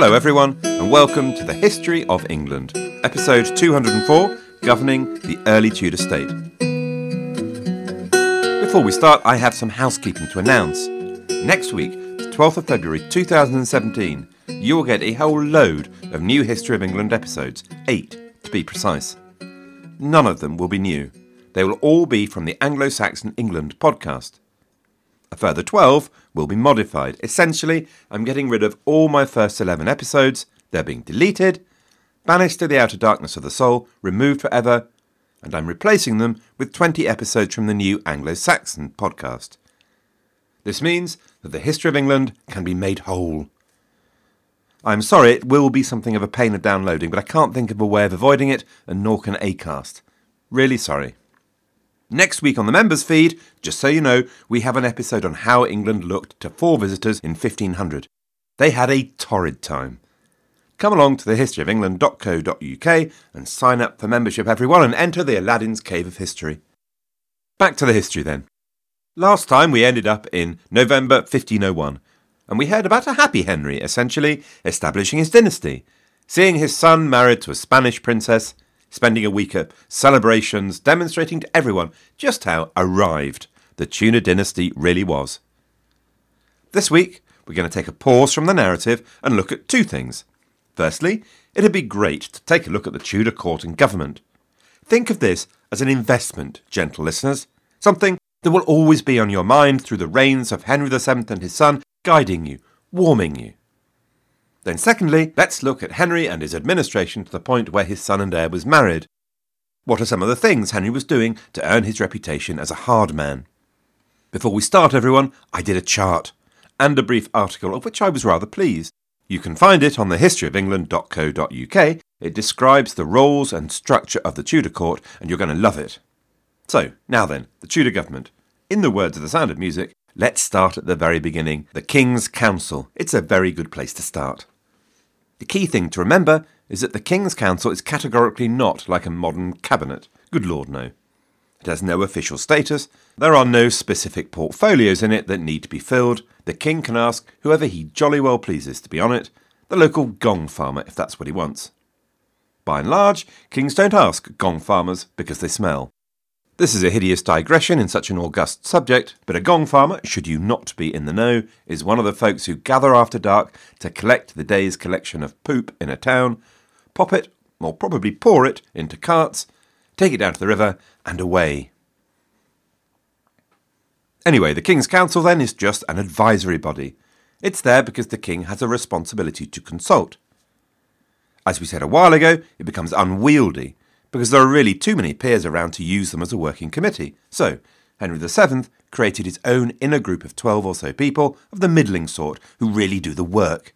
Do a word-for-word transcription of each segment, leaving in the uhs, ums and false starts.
Hello everyone, and welcome to the History of England, episode two hundred four, Governing the Early Tudor State. Before we start, I have some housekeeping to announce. Next week, the twelfth of February two thousand seventeen, you will get a whole load of new History of England episodes, eight to be precise. None of them will be new. They will all be from the Anglo-Saxon England podcast. A further twelve will be modified. Essentially, I'm getting rid of all my first eleven episodes, they're being deleted, banished to the outer darkness of the soul, removed forever, and I'm replacing them with twenty episodes from the new Anglo-Saxon podcast. This means that the History of England can be made whole. I'm sorry, it will be something of a pain of downloading, but I can't think of a way of avoiding it, and nor can Acast. Really sorry. Next week on the members feed, just so you know, we have an episode on how England looked to four visitors in fifteen hundred. They had a torrid time. Come along to the history of england dot co dot uk and sign up for membership, everyone, and enter the Aladdin's Cave of History. Back to the history then. Last time we ended up in November fifteen oh one, and we heard about a happy Henry, essentially establishing his dynasty, seeing his son married to a Spanish princess, spending a week at celebrations, demonstrating to everyone just how arrived the Tudor dynasty really was. This week, we're going to take a pause from the narrative and look at two things. Firstly, it'd be great to take a look at the Tudor court and government. Think of this as an investment, gentle listeners, something that will always be on your mind through the reigns of Henry the seventh and his son, guiding you, warming you. Then secondly, let's look at Henry and his administration to the point where his son and heir was married. What are some of the things Henry was doing to earn his reputation as a hard man? Before we start, everyone, I did a chart and a brief article of which I was rather pleased. You can find it on the history of england dot co dot uk. It describes the roles and structure of the Tudor court, and you're going to love it. So, now then, the Tudor government. In the words of The Sound of Music, let's start at the very beginning. The King's Council. It's a very good place to start. The key thing to remember is that the King's Council is categorically not like a modern cabinet. Good Lord, no. It has no official status. There are no specific portfolios in it that need to be filled. The King can ask whoever he jolly well pleases to be on it, the local gong farmer if that's what he wants. By and large, kings don't ask gong farmers because they smell. This is a hideous digression in such an august subject, but a gong farmer, should you not be in the know, is one of the folks who gather after dark to collect the day's collection of poop in a town, pop it, or probably pour it, into carts, take it down to the river, and away. Anyway, the King's Council then is just an advisory body. It's there because the king has a responsibility to consult. As we said a while ago, it becomes unwieldy, because there are really too many peers around to use them as a working committee. So, Henry the seventh created his own inner group of twelve or so people of the middling sort who really do the work.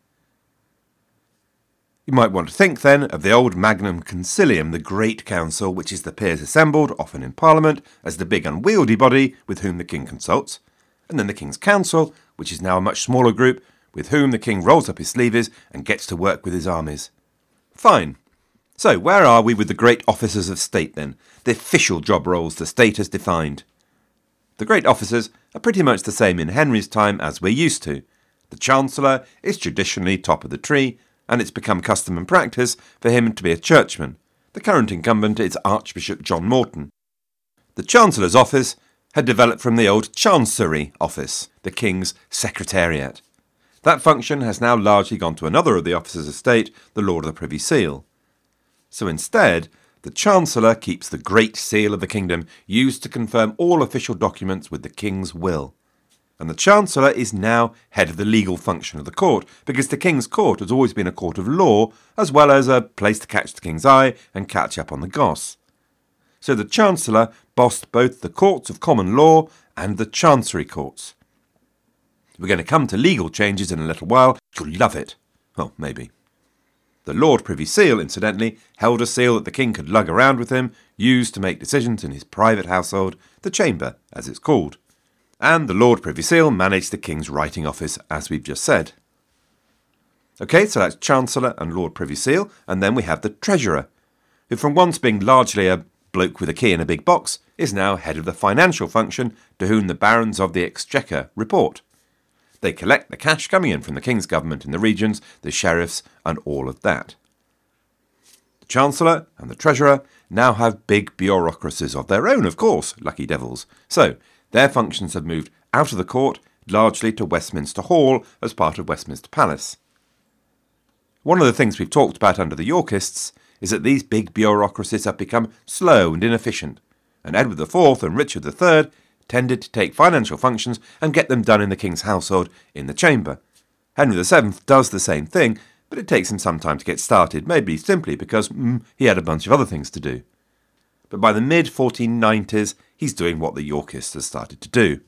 You might want to think then of the old Magnum Concilium, the Great Council, which is the peers assembled, often in Parliament, as the big unwieldy body with whom the king consults, and then the King's Council, which is now a much smaller group, with whom the king rolls up his sleeves and gets to work with his armies. Fine. So, where are we with the great officers of state then? The official job roles the state has defined. The great officers are pretty much the same in Henry's time as we're used to. The Chancellor is traditionally top of the tree, and it's become custom and practice for him to be a churchman. The current incumbent is Archbishop John Morton. The Chancellor's office had developed from the old Chancery office, the King's Secretariat. That function has now largely gone to another of the officers of state, the Lord of the Privy Seal. So instead, the Chancellor keeps the Great Seal of the Kingdom, used to confirm all official documents with the King's will. And the Chancellor is now head of the legal function of the court, because the King's Court has always been a court of law, as well as a place to catch the King's eye and catch up on the goss. So the Chancellor bossed both the courts of common law and the Chancery courts. We're going to come to legal changes in a little while. You'll love it. Well, maybe. The Lord Privy Seal, incidentally, held a seal that the king could lug around with him, used to make decisions in his private household, the Chamber, as it's called. And the Lord Privy Seal managed the king's writing office, as we've just said. OK, so that's Chancellor and Lord Privy Seal, and then we have the Treasurer, who from once being largely a bloke with a key in a big box, is now head of the financial function to whom the Barons of the Exchequer report. They collect the cash coming in from the king's government in the regions, the sheriffs, and all of that. The Chancellor and the Treasurer now have big bureaucracies of their own, of course, lucky devils. So, their functions have moved out of the court, largely to Westminster Hall as part of Westminster Palace. One of the things we've talked about under the Yorkists is that these big bureaucracies have become slow and inefficient, and Edward the Fourth and Richard the Third tended to take financial functions and get them done in the king's household in the chamber. Henry the Seventh does the same thing, but it takes him some time to get started, maybe simply because mm, he had a bunch of other things to do. But by the mid fourteen nineties, he's doing what the Yorkists had started to do.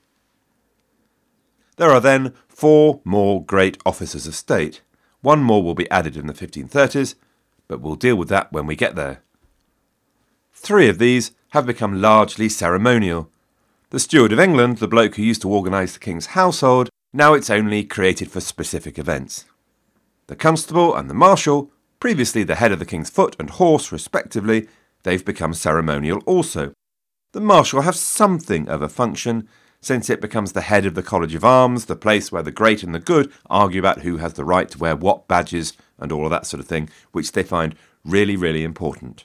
There are then four more great officers of state. One more will be added in the fifteen thirties, but we'll deal with that when we get there. Three of these have become largely ceremonial. The Steward of England, the bloke who used to organise the king's household, now it's only created for specific events. The Constable and the Marshal, previously the head of the king's foot and horse respectively, they've become ceremonial also. The Marshal has something of a function, since it becomes the head of the College of Arms, the place where the great and the good argue about who has the right to wear what badges and all of that sort of thing, which they find really, really important.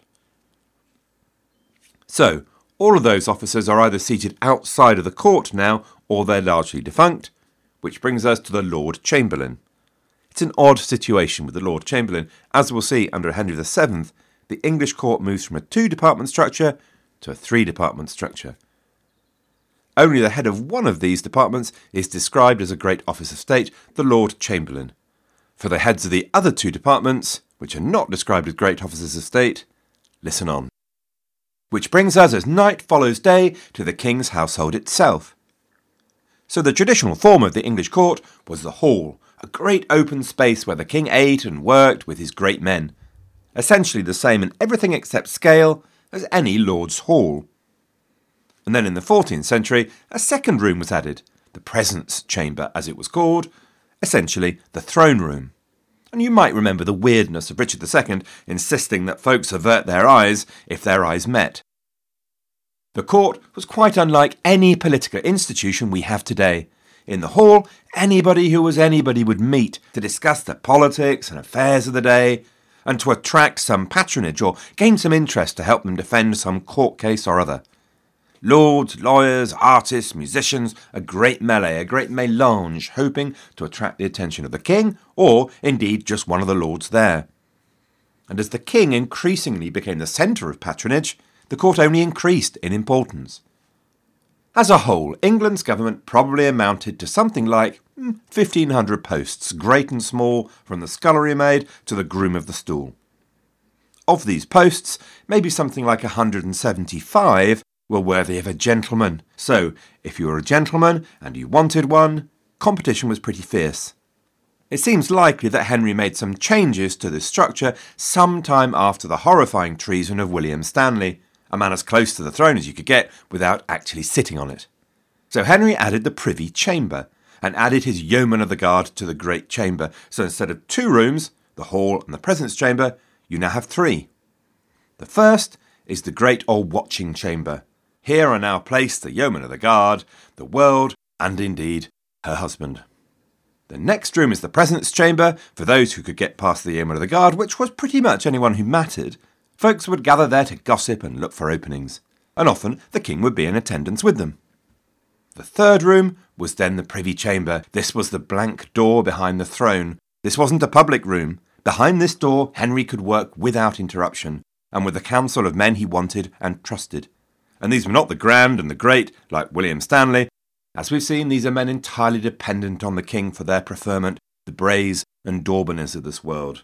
So, all of those officers are either seated outside of the court now, or they're largely defunct, which brings us to the Lord Chamberlain. It's an odd situation with the Lord Chamberlain. As we'll see under Henry the Seventh, the English court moves from a two-department structure to a three-department structure. Only the head of one of these departments is described as a great office of state, the Lord Chamberlain. For the heads of the other two departments, which are not described as great officers of state, listen on. Which brings us, as night follows day, to the king's household itself. So the traditional form of the English court was the hall, a great open space where the king ate and worked with his great men. Essentially the same in everything except scale as any lord's hall. And then in the fourteenth century, a second room was added, the presence chamber as it was called, essentially the throne room. And you might remember the weirdness of Richard the Second insisting that folks avert their eyes if their eyes met. The court was quite unlike any political institution we have today. In the hall, anybody who was anybody would meet to discuss the politics and affairs of the day, and to attract some patronage or gain some interest to help them defend some court case or other. Lords, lawyers, artists, musicians, a great melee, a great mélange, hoping to attract the attention of the king, or indeed just one of the lords there. And as the king increasingly became the centre of patronage, the court only increased in importance. As a whole, England's government probably amounted to something like fifteen hundred posts, great and small, from the scullery maid to the groom of the stool. Of these posts, maybe something like one hundred seventy-five were worthy of a gentleman. So, if you were a gentleman and you wanted one, competition was pretty fierce. It seems likely that Henry made some changes to this structure sometime after the horrifying treason of William Stanley, a man as close to the throne as you could get without actually sitting on it. So Henry added the Privy Chamber, and added his Yeoman of the Guard to the Great Chamber. So instead of two rooms, the hall and the presence chamber, you now have three. The first is the Great Old Watching Chamber. Here are now placed the Yeoman of the Guard, the world, and indeed, her husband. The next room is the Presence Chamber, for those who could get past the Yeoman of the Guard, which was pretty much anyone who mattered. Folks would gather there to gossip and look for openings, and often the king would be in attendance with them. The third room was then the Privy Chamber. This was the blank door behind the throne. This wasn't a public room. Behind this door, Henry could work without interruption, and with the council of men he wanted and trusted. And these were not the grand and the great, like William Stanley. As we've seen, these are men entirely dependent on the king for their preferment, the Brays and Daubenys of this world.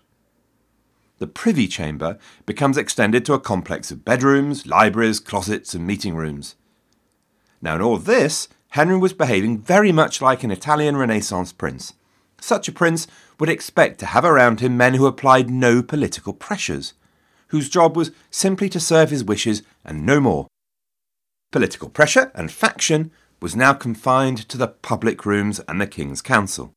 The Privy Chamber becomes extended to a complex of bedrooms, libraries, closets and meeting rooms. Now in all this, Henry was behaving very much like an Italian Renaissance prince. Such a prince would expect to have around him men who applied no political pressures, whose job was simply to serve his wishes and no more. Political pressure and faction was now confined to the public rooms and the King's Council.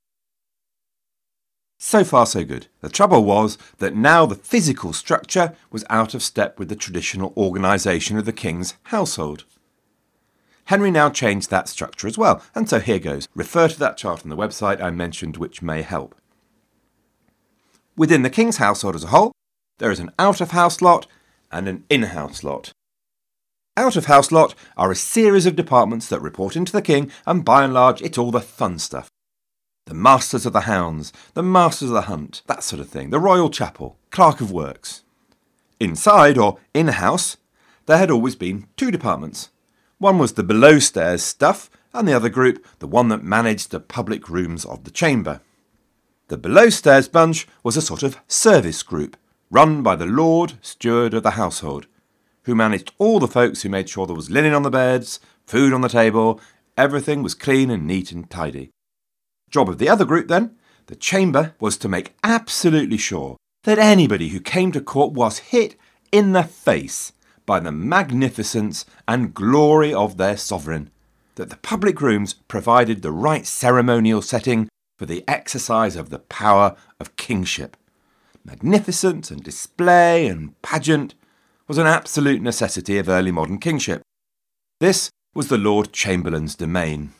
So far so good. The trouble was that now the physical structure was out of step with the traditional organisation of the King's household. Henry now changed that structure as well, and so here goes. Refer to that chart on the website I mentioned, which may help. Within the king's household as a whole, there is an out-of-house lot and an in-house lot. Out-of-house lot are a series of departments that report into the king, and by and large it's all the fun stuff. The masters of the hounds, the masters of the hunt, that sort of thing, the royal chapel, clerk of works. Inside, or in-house, there had always been two departments. One was the below-stairs stuff, and the other group, the one that managed the public rooms of the chamber. The below-stairs bunch was a sort of service group, run by the Lord Steward of the household, who managed all the folks who made sure there was linen on the beds, food on the table, everything was clean and neat and tidy. Job of the other group then, the chamber, was to make absolutely sure that anybody who came to court was hit in the face by the magnificence and glory of their sovereign, that the public rooms provided the right ceremonial setting for the exercise of the power of kingship. Magnificence and display and pageant was an absolute necessity of early modern kingship. This was the Lord Chamberlain's domain.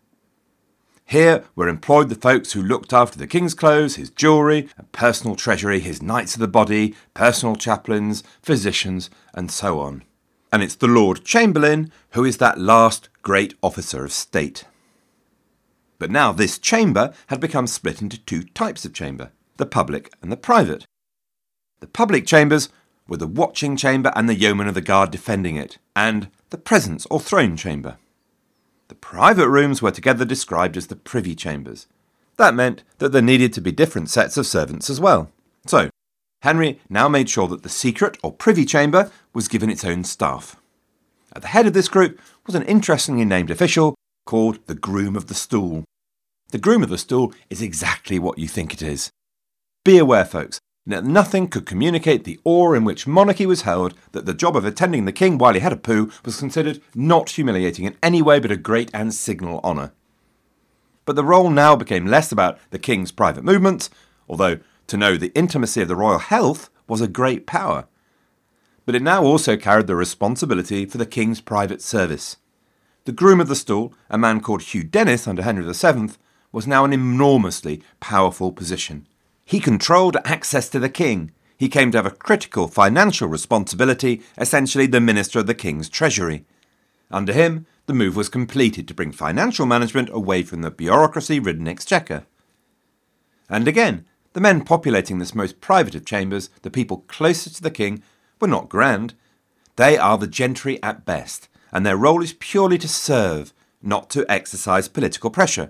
Here were employed the folks who looked after the king's clothes, his jewellery, and personal treasury, his knights of the body, personal chaplains, physicians, and so on. And it's the Lord Chamberlain who is that last great officer of state. But now this chamber had become split into two types of chamber, the public and the private. The public chambers were the watching chamber and the yeomen of the guard defending it, and the presence or throne chamber. The private rooms were together described as the privy chambers. That meant that there needed to be different sets of servants as well. So, Henry now made sure that the secret or privy chamber was given its own staff. At the head of this group was an interestingly named official called the Groom of the Stool. The Groom of the Stool is exactly what you think it is. Be aware, folks, that nothing could communicate the awe in which monarchy was held, that the job of attending the king while he had a poo was considered not humiliating in any way but a great and signal honour. But the role now became less about the king's private movements, although to know the intimacy of the royal health was a great power. But it now also carried the responsibility for the king's private service. The Groom of the Stool, a man called Hugh Dennis under Henry the Seventh, was now an enormously powerful position. He controlled access to the king. He came to have a critical financial responsibility, essentially the minister of the king's treasury. Under him, the move was completed to bring financial management away from the bureaucracy-ridden exchequer. And again, the men populating this most private of chambers, the people closest to the king, were not grand. They are the gentry at best, and their role is purely to serve, not to exercise political pressure.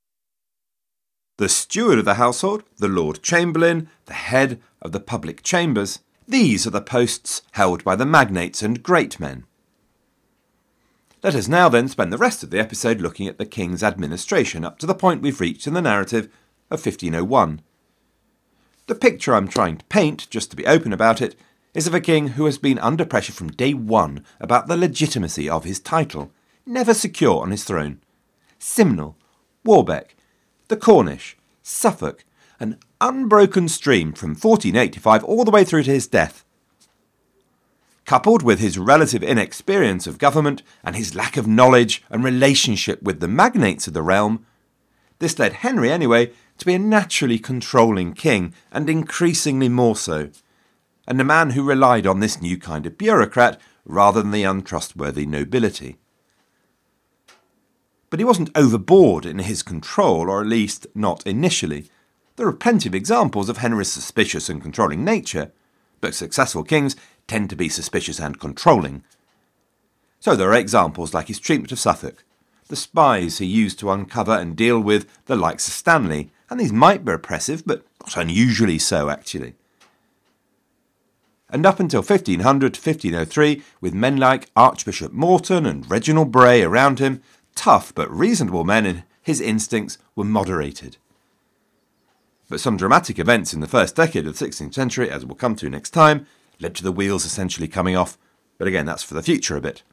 The steward of the household, the Lord Chamberlain, the head of the public chambers, these are the posts held by the magnates and great men. Let us now then spend the rest of the episode looking at the king's administration up to the point we've reached in the narrative of fifteen oh one. The picture I'm trying to paint, just to be open about it, is of a king who has been under pressure from day one about the legitimacy of his title, never secure on his throne. Simnel, Warbeck, the Cornish, Suffolk, an unbroken stream from fourteen eighty-five all the way through to his death. Coupled with his relative inexperience of government and his lack of knowledge and relationship with the magnates of the realm, this led Henry, anyway, to be a naturally controlling king, and increasingly more so, and a man who relied on this new kind of bureaucrat rather than the untrustworthy nobility. But he wasn't overboard in his control, or at least not initially. There are plenty of examples of Henry's suspicious and controlling nature, but successful kings tend to be suspicious and controlling. So there are examples like his treatment of Suffolk, the spies he used to uncover and deal with the likes of Stanley, and these might be oppressive, but not unusually so actually. And up until fifteen hundred to fifteen oh three, with men like Archbishop Morton and Reginald Bray around him, tough but reasonable men, and his instincts were moderated. But some dramatic events in the first decade of the sixteenth century, as we'll come to next time, led to the wheels essentially coming off, but again, that's for the future a bit.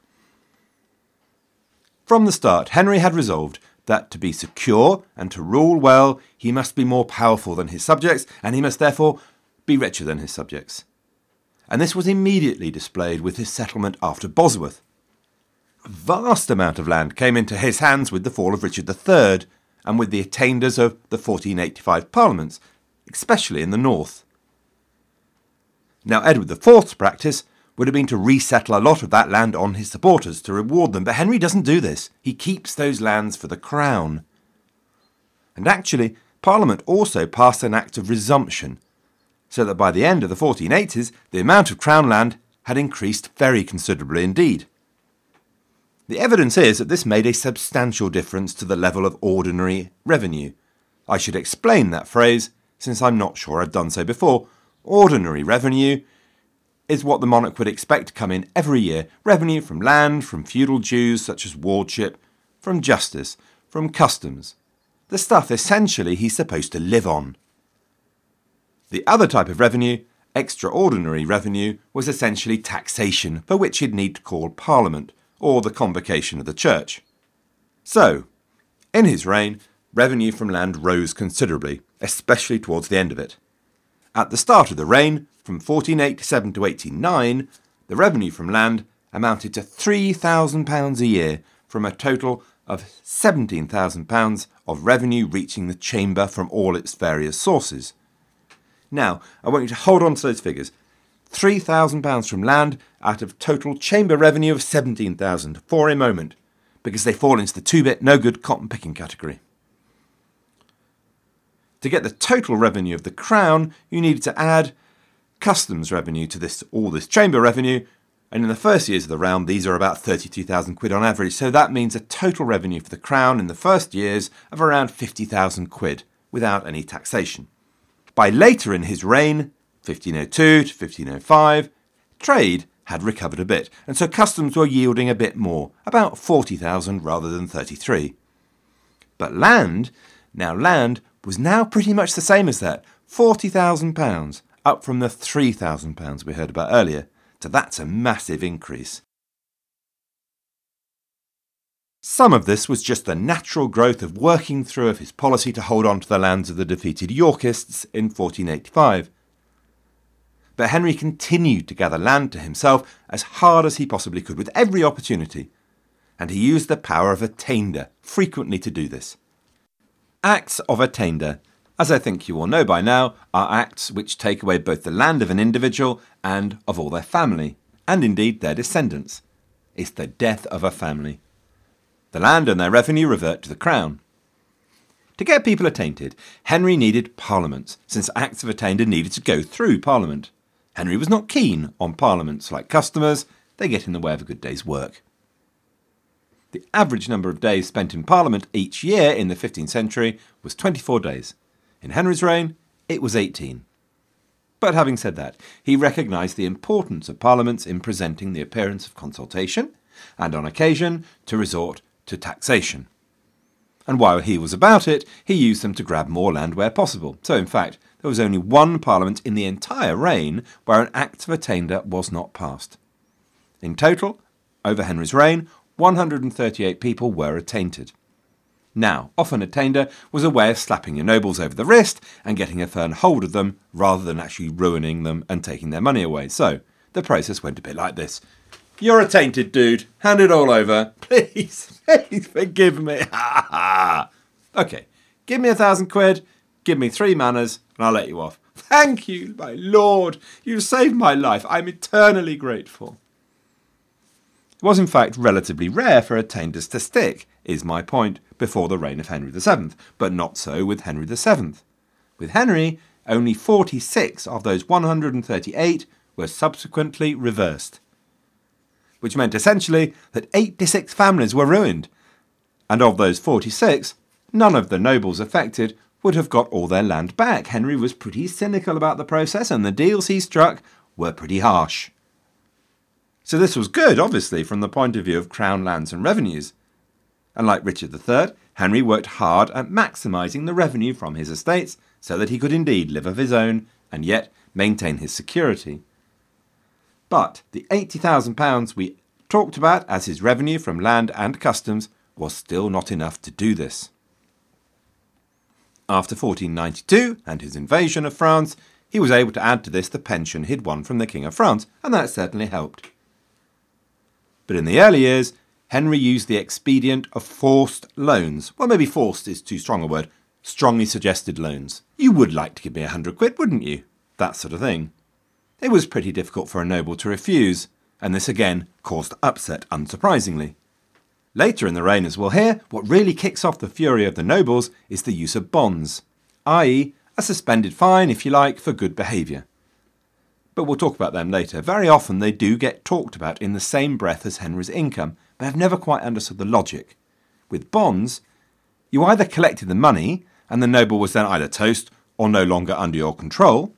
From the start, Henry had resolved that to be secure and to rule well, he must be more powerful than his subjects, and he must therefore be richer than his subjects. And this was immediately displayed with his settlement after Bosworth. A vast amount of land came into his hands with the fall of Richard the Third and with the attainders of the fourteen eighty-five parliaments, especially in the north. Now, Edward the Fourth's practice would have been to resettle a lot of that land on his supporters to reward them, but Henry doesn't do this. He keeps those lands for the crown. And actually, Parliament also passed an Act of Resumption, so that by the end of the fourteen eighties, the amount of crown land had increased very considerably indeed. The evidence is that this made a substantial difference to the level of ordinary revenue. I should explain that phrase, since I'm not sure I've done so before. Ordinary revenue is what the monarch would expect to come in every year. Revenue from land, from feudal dues such as wardship, from justice, from customs. The stuff essentially he's supposed to live on. The other type of revenue, extraordinary revenue, was essentially taxation, for which he'd need to call Parliament, or the convocation of the church. So, in his reign, revenue from land rose considerably, especially towards the end of it. At the start of the reign, from fourteen eighty-seven to eighty-nine, the revenue from land amounted to three thousand pounds a year, from a total of seventeen thousand pounds of revenue reaching the chamber from all its various sources. Now, I want you to hold on to those figures. three thousand pounds from land out of total chamber revenue of seventeen thousand pounds for a moment, because they fall into the two-bit no-good cotton picking category. To get the total revenue of the crown, you needed to add customs revenue to this, all this chamber revenue, and in the first years of the round, these are about thirty-two thousand quid on average, so that means a total revenue for the crown in the first years of around fifty thousand quid, without any taxation. By later in his reign, fifteen oh two to fifteen oh five, trade had recovered a bit, and so customs were yielding a bit more, about forty thousand rather than thirty-three. But land, now land, was now pretty much the same as that, forty thousand pounds, up from the three thousand pounds we heard about earlier. So that's a massive increase. Some of this was just the natural growth of working through of his policy to hold on to the lands of the defeated Yorkists in fourteen eighty-five. But Henry continued to gather land to himself as hard as he possibly could with every opportunity, and he used the power of attainder frequently to do this. Acts of attainder, as I think you all know by now, are acts which take away both the land of an individual and of all their family, and indeed their descendants. It's the death of a family. The land and their revenue revert to the crown. To get people attainted, Henry needed parliaments, since acts of attainder needed to go through Parliament. Henry was not keen on parliaments like customers, they get in the way of a good day's work. The average number of days spent in Parliament each year in the fifteenth century was twenty-four days. In Henry's reign, it was eighteen. But having said that, he recognised the importance of parliaments in presenting the appearance of consultation, and on occasion to resort to taxation. And while he was about it, he used them to grab more land where possible. So in fact, there was only one parliament in the entire reign where an Act of Attainder was not passed. In total, over Henry's reign, one hundred thirty-eight people were attainted. Now, often attainder was a way of slapping your nobles over the wrist and getting a firm hold of them rather than actually ruining them and taking their money away. So, the process went a bit like this. You're attainted, dude. Hand it all over. Please, please forgive me. Ha ha. Okay, give me a thousand quid, give me three manners, and I'll let you off. Thank you, my lord. You've saved my life. I'm eternally grateful. It was in fact relatively rare for attainders to stick, is my point, before the reign of Henry the Seventh, but not so with Henry the Seventh. With Henry, only forty-six of those one hundred thirty-eight were subsequently reversed, which meant essentially that eighty-six families were ruined, and of those forty-six, none of the nobles affected would have got all their land back. Henry was pretty cynical about the process, and the deals he struck were pretty harsh. So this was good, obviously, from the point of view of crown lands and revenues. And like Richard the Third, Henry worked hard at maximising the revenue from his estates so that he could indeed live of his own and yet maintain his security. But the eighty thousand pounds we talked about as his revenue from land and customs was still not enough to do this. After fourteen ninety-two and his invasion of France, he was able to add to this the pension he'd won from the King of France, and that certainly helped. But in the early years, Henry used the expedient of forced loans. Well, maybe forced is too strong a word. Strongly suggested loans. You would like to give me a hundred quid, wouldn't you? That sort of thing. It was pretty difficult for a noble to refuse, and this again caused upset, unsurprisingly. Later in the reign, as we'll hear, what really kicks off the fury of the nobles is the use of bonds, that is a suspended fine, if you like, for good behaviour. But we'll talk about them later. Very often they do get talked about in the same breath as Henry's income, but I've never quite understood the logic. With bonds, you either collected the money, and the noble was then either toast or no longer under your control,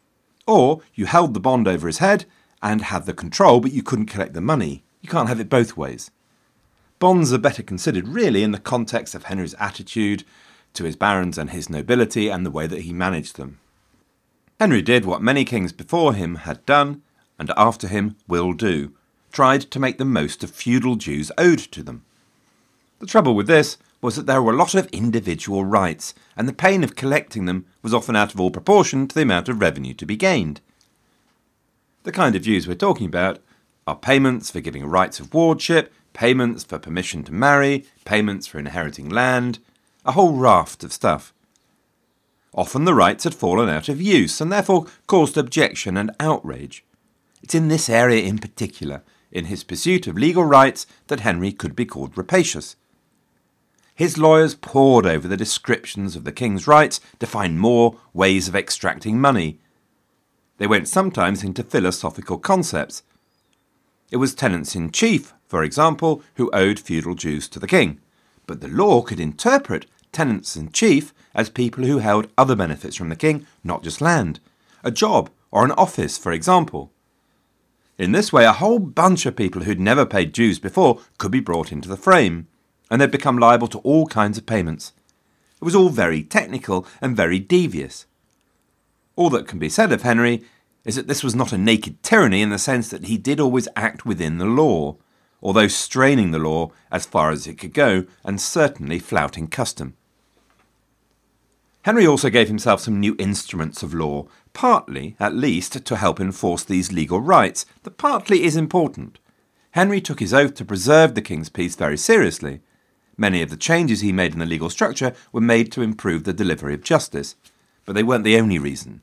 or you held the bond over his head and had the control, but you couldn't collect the money. You can't have it both ways. Bonds are better considered, really, in the context of Henry's attitude to his barons and his nobility and the way that he managed them. Henry did what many kings before him had done, and after him will do, tried to make the most of feudal dues owed to them. The trouble with this was that there were a lot of individual rights, and the pain of collecting them was often out of all proportion to the amount of revenue to be gained. The kind of dues we're talking about are payments for giving rights of wardship, payments for permission to marry, payments for inheriting land, a whole raft of stuff. Often the rights had fallen out of use and therefore caused objection and outrage. It's in this area in particular, in his pursuit of legal rights, that Henry could be called rapacious. His lawyers pored over the descriptions of the king's rights to find more ways of extracting money. They went sometimes into philosophical concepts. It was tenants-in-chief, for example, who owed feudal dues to the king, but the law could interpret tenants-in-chief as people who held other benefits from the king, not just land, a job or an office, for example. In this way, a whole bunch of people who'd never paid dues before could be brought into the frame, and they'd become liable to all kinds of payments. It was all very technical and very devious. All that can be said of Henry is that this was not a naked tyranny in the sense that he did always act within the law, although straining the law as far as it could go and certainly flouting custom. Henry also gave himself some new instruments of law, partly, at least, to help enforce these legal rights. The partly is important. Henry took his oath to preserve the king's peace very seriously. Many of the changes he made in the legal structure were made to improve the delivery of justice, but they weren't the only reason.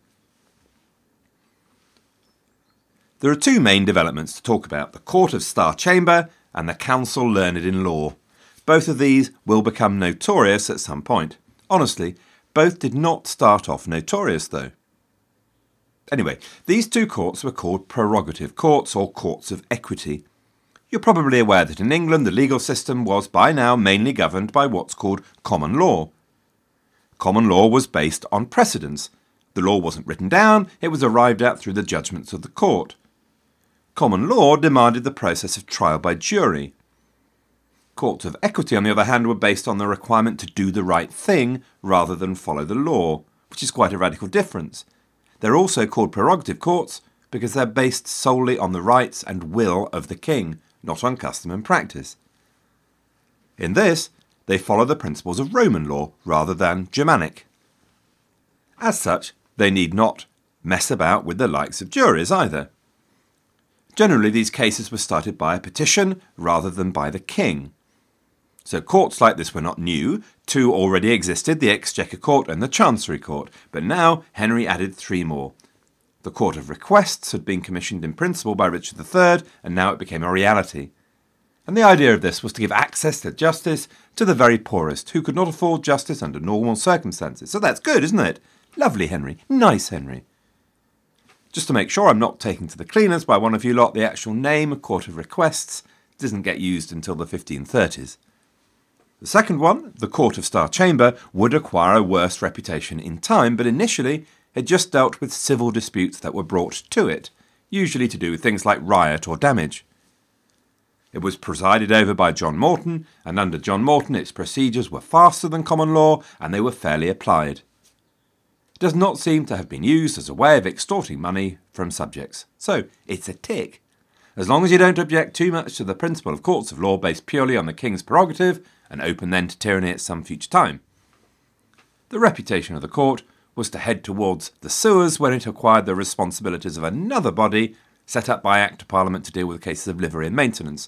There are two main developments to talk about, the Court of Star Chamber and the Council Learned in Law. Both of these will become notorious at some point. Honestly, both did not start off notorious, though. Anyway, these two courts were called prerogative courts or courts of equity. You're probably aware that in England the legal system was by now mainly governed by what's called common law. Common law was based on precedents. The law wasn't written down, it was arrived at through the judgments of the court. Common law demanded the process of trial by jury. Courts of equity, on the other hand, were based on the requirement to do the right thing rather than follow the law, which is quite a radical difference. They're also called prerogative courts because they're based solely on the rights and will of the king, not on custom and practice. In this, they follow the principles of Roman law rather than Germanic. As such, they need not mess about with the likes of juries either. Generally, these cases were started by a petition rather than by the king. So courts like this were not new. Two already existed, the Exchequer Court and the Chancery Court, but now Henry added three more. The Court of Requests had been commissioned in principle by Richard the Third, and now it became a reality. And the idea of this was to give access to justice to the very poorest, who could not afford justice under normal circumstances. So that's good, isn't it? Lovely, Henry. Nice, Henry. Just to make sure I'm not taken to the cleaners by one of you lot, the actual name, Court of Requests, doesn't get used until the fifteen thirties. The second one, the Court of Star Chamber, would acquire a worse reputation in time, but initially it just dealt with civil disputes that were brought to it, usually to do with things like riot or damage. It was presided over by John Morton, and under John Morton its procedures were faster than common law, and they were fairly applied. It does not seem to have been used as a way of extorting money from subjects, so it's a tick. As long as you don't object too much to the principle of courts of law based purely on the king's prerogative, and open then to tyranny at some future time. The reputation of the court was to head towards the sewers when it acquired the responsibilities of another body set up by Act of Parliament to deal with cases of livery and maintenance,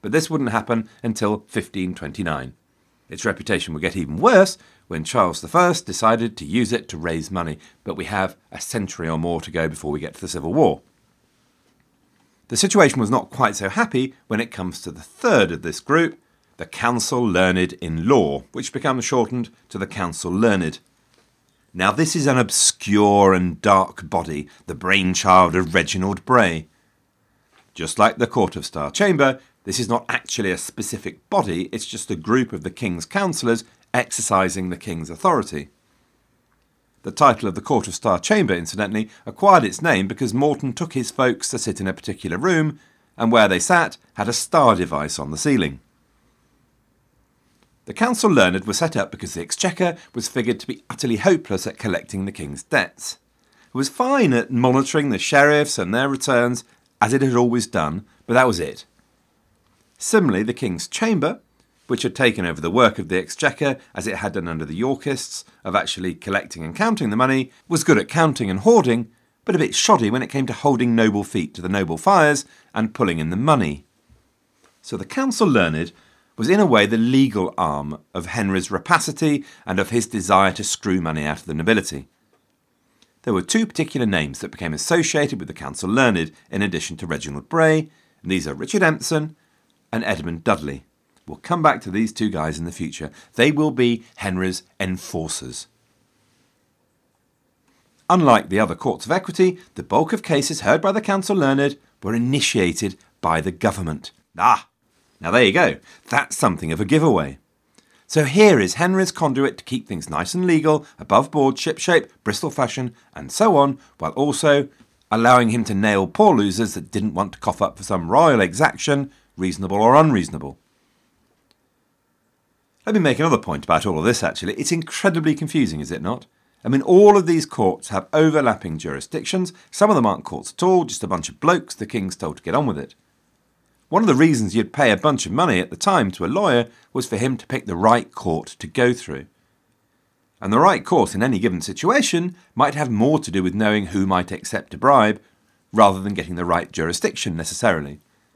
but this wouldn't happen until fifteen twenty-nine. Its reputation would get even worse when Charles the First decided to use it to raise money, but we have a century or more to go before we get to the Civil War. The situation was not quite so happy when it comes to the third of this group, the Council Learned in Law, which becomes shortened to the Council Learned. Now this is an obscure and dark body, the brainchild of Reginald Bray. Just like the Court of Star Chamber, this is not actually a specific body, it's just a group of the King's councillors exercising the King's authority. The title of the Court of Star Chamber, incidentally, acquired its name because Morton took his folks to sit in a particular room, and where they sat had a star device on the ceiling. The Council Learned was set up because the Exchequer was figured to be utterly hopeless at collecting the King's debts. It was fine at monitoring the sheriffs and their returns, as it had always done, but that was it. Similarly, the King's Chamber, which had taken over the work of the Exchequer as it had done under the Yorkists, of actually collecting and counting the money, was good at counting and hoarding, but a bit shoddy when it came to holding noble feet to the noble fires and pulling in the money. So the Council Learned was in a way the legal arm of Henry's rapacity and of his desire to screw money out of the nobility. There were two particular names that became associated with the Council Learned in addition to Reginald Bray, and these are Richard Empson and Edmund Dudley. We'll come back to these two guys in the future. They will be Henry's enforcers. Unlike the other courts of equity, the bulk of cases heard by the Council Learned were initiated by the government. Ah, now there you go. That's something of a giveaway. So here is Henry's conduit to keep things nice and legal, above board, shipshape, Bristol fashion, and so on, while also allowing him to nail poor losers that didn't want to cough up for some royal exaction, reasonable or unreasonable. Let me make another point about all of this, actually. It's incredibly confusing, is it not? I mean, all of these courts have overlapping jurisdictions. Some of them aren't courts at all, just a bunch of blokes the King's told to get on with it. One of the reasons you'd pay a bunch of money at the time to a lawyer was for him to pick the right court to go through. And the right court in any given situation might have more to do with knowing who might accept a bribe, rather than getting the right jurisdiction necessarily.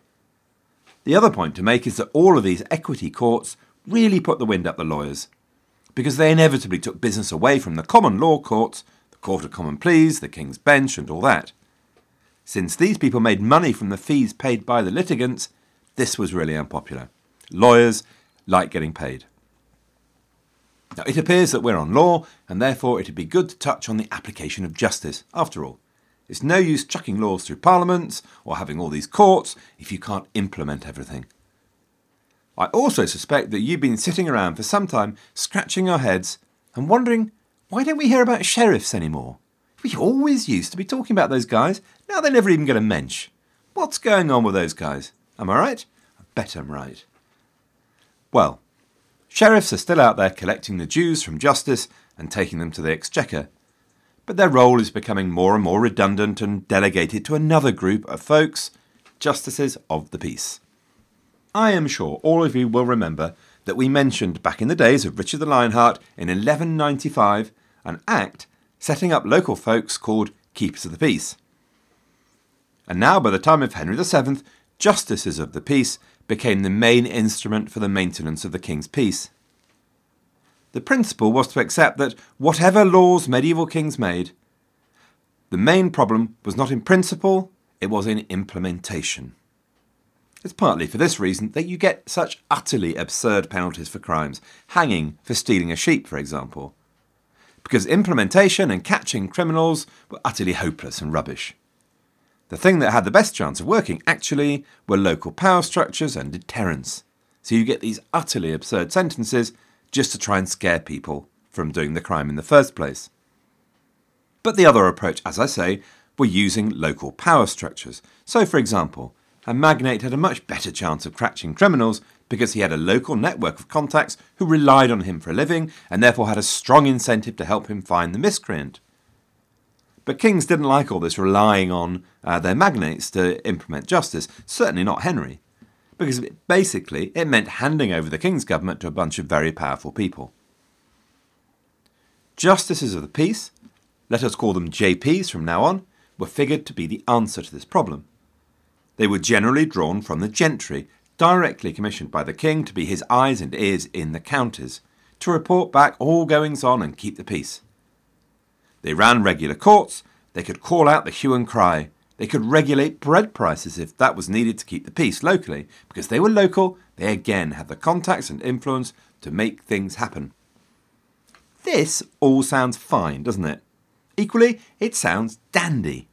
The other point to make is that all of these equity courts really put the wind up the lawyers, because they inevitably took business away from the common law courts, the Court of Common Pleas, the King's Bench and all that. Since these people made money from the fees paid by the litigants, this was really unpopular. Lawyers like getting paid. Now, it appears that we're on law, and therefore it would be good to touch on the application of justice. After all, it's no use chucking laws through parliaments or having all these courts if you can't implement everything. I also suspect that you've been sitting around for some time scratching your heads and wondering, why don't we hear about sheriffs anymore? We always used to be talking about those guys. Now they never even get a mention. What's going on with those guys? Am I right? I bet I'm right. Well, sheriffs are still out there collecting the dues from justice and taking them to the Exchequer. But their role is becoming more and more redundant and delegated to another group of folks, justices of the peace. I am sure all of you will remember that we mentioned back in the days of Richard the Lionheart in eleven ninety-five an act setting up local folks called Keepers of the Peace. And now, by the time of Henry the Seventh, Justices of the Peace became the main instrument for the maintenance of the King's peace. The principle was to accept that whatever laws medieval kings made, the main problem was not in principle, it was in implementation. It's partly for this reason that you get such utterly absurd penalties for crimes, hanging for stealing a sheep, for example, because implementation and catching criminals were utterly hopeless and rubbish. The thing that had the best chance of working, actually, were local power structures and deterrence. So you get these utterly absurd sentences just to try and scare people from doing the crime in the first place. But the other approach, as I say, were using local power structures. So, for example, a magnate had a much better chance of catching criminals because he had a local network of contacts who relied on him for a living and therefore had a strong incentive to help him find the miscreant. But kings didn't like all this relying on uh, their magnates to implement justice, certainly not Henry, because basically it meant handing over the king's government to a bunch of very powerful people. Justices of the peace, let us call them J Ps from now on, were figured to be the answer to this problem. They were generally drawn from the gentry, directly commissioned by the king to be his eyes and ears in the counties, to report back all goings on and keep the peace. They ran regular courts, they could call out the hue and cry, they could regulate bread prices if that was needed to keep the peace locally. Because they were local, they again had the contacts and influence to make things happen. This all sounds fine, doesn't it? Equally, it sounds dandy.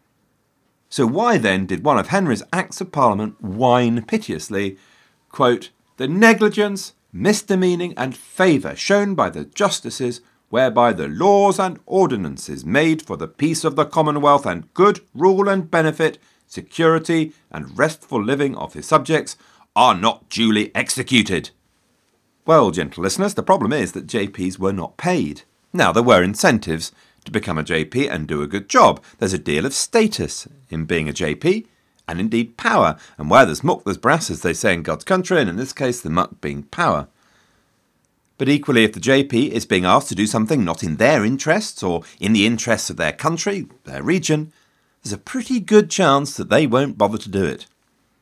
So why then did one of Henry's Acts of Parliament whine piteously, quote, "the negligence, misdemeaning and favour shown by the justices, whereby the laws and ordinances made for the peace of the Commonwealth and good rule and benefit, security and restful living of his subjects, are not duly executed." Well, gentle listeners, the problem is that J Ps were not paid. Now, there were incentives to become a J P and do a good job. There's a deal of status in being a J P, and indeed power. And where there's muck, there's brass, as they say in God's country, and in this case, the muck being power. But equally, if the J P is being asked to do something not in their interests or in the interests of their country, their region, there's a pretty good chance that they won't bother to do it.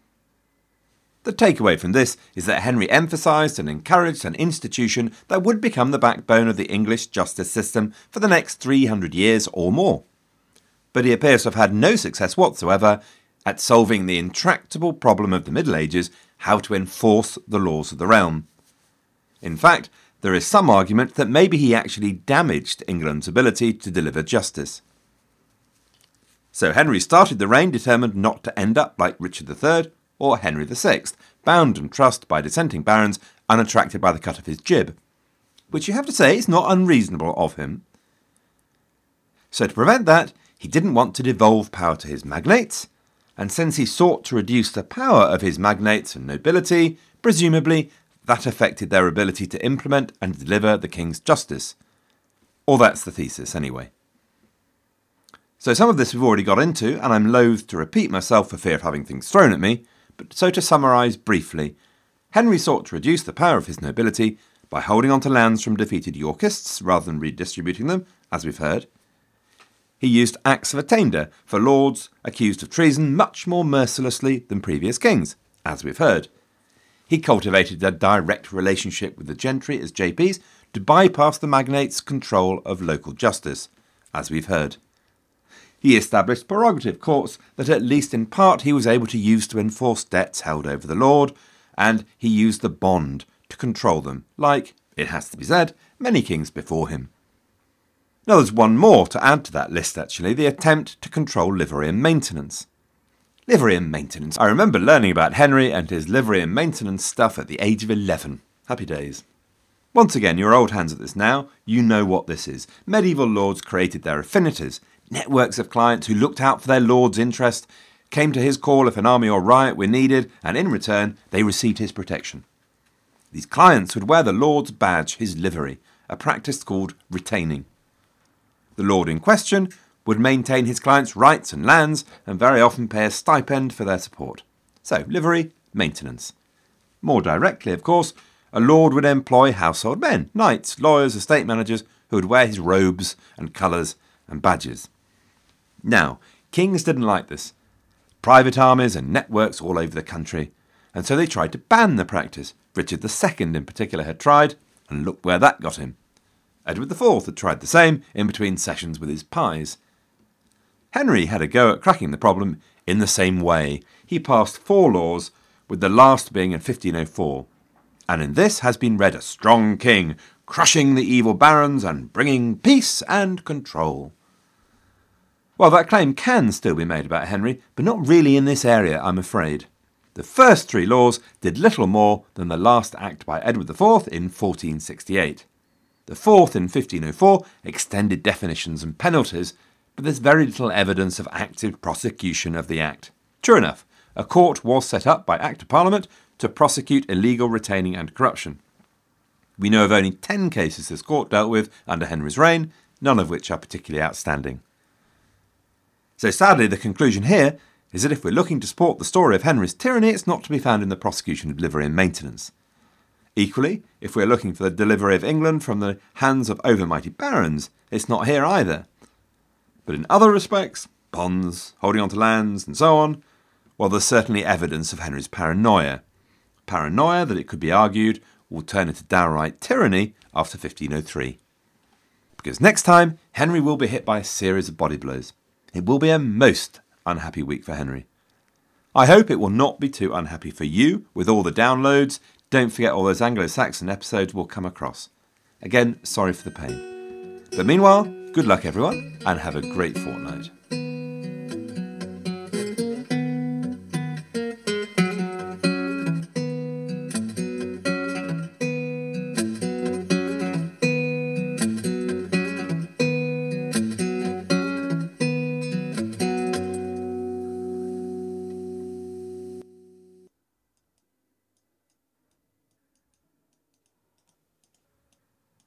The takeaway from this is that Henry emphasised and encouraged an institution that would become the backbone of the English justice system for the next three hundred years or more. But he appears to have had no success whatsoever at solving the intractable problem of the Middle Ages, how to enforce the laws of the realm. In fact, there is some argument that maybe he actually damaged England's ability to deliver justice. So Henry started the reign determined not to end up like Richard the Third or Henry the Sixth, bound and trussed by dissenting barons, unattracted by the cut of his jib, which you have to say is not unreasonable of him. So to prevent that, he didn't want to devolve power to his magnates, and since he sought to reduce the power of his magnates and nobility, presumably that affected their ability to implement and deliver the king's justice. Or that's the thesis, anyway. So some of this we've already got into, and I'm loath to repeat myself for fear of having things thrown at me, but so to summarise briefly, Henry sought to reduce the power of his nobility by holding on to lands from defeated Yorkists rather than redistributing them, as we've heard. He used Acts of Attainder for lords accused of treason much more mercilessly than previous kings, as we've heard. He cultivated a direct relationship with the gentry as J Ps to bypass the magnates' control of local justice, as we've heard. He established prerogative courts that at least in part he was able to use to enforce debts held over the lord, and he used the bond to control them, like, it has to be said, many kings before him. Now there's one more to add to that list actually, the attempt to control livery and maintenance. Livery and maintenance. I remember learning about Henry and his livery and maintenance stuff at the age of eleven. Happy days. Once again, you're old hands at this now, you know what this is. Medieval lords created their affinities, networks of clients who looked out for their lord's interest, came to his call if an army or riot were needed, and in return they received his protection. These clients would wear the lord's badge, his livery, a practice called retaining. The lord in question would maintain his clients' rights and lands, and very often pay a stipend for their support. So, livery, maintenance. More directly, of course, a lord would employ household men, knights, lawyers, estate managers, who would wear his robes and colours and badges. Now, kings didn't like this. Private armies and networks all over the country, and so they tried to ban the practice. Richard the Second in particular had tried, and look where that got him. Edward the Fourth had tried the same in between sessions with his pies. Henry had a go at cracking the problem in the same way. He passed four laws, with the last being in fifteen oh four, and in this has been read a strong king, crushing the evil barons and bringing peace and control. Well, that claim can still be made about Henry, but not really in this area, I'm afraid. The first three laws did little more than the last act by Edward the Fourth in fourteen sixty-eight. The fourth in fifteen oh four extended definitions and penalties, but there's very little evidence of active prosecution of the act. True enough, a court was set up by Act of Parliament to prosecute illegal retaining and corruption. We know of only ten cases this court dealt with under Henry's reign, none of which are particularly outstanding. So sadly, the conclusion here is that if we're looking to support the story of Henry's tyranny, it's not to be found in the prosecution of livery and maintenance. Equally, if we're looking for the delivery of England from the hands of overmighty barons, it's not here either. But in other respects, bonds, holding on to lands, and so on, well, there's certainly evidence of Henry's paranoia. paranoia that it could be argued will turn into downright tyranny after fifteen oh three. Because next time, Henry will be hit by a series of body blows. It will be a most unhappy week for Henry. I hope it will not be too unhappy for you with all the downloads. Don't forget all those Anglo-Saxon episodes will come across. Again, sorry for the pain. But meanwhile, good luck everyone, and have a great fortnight.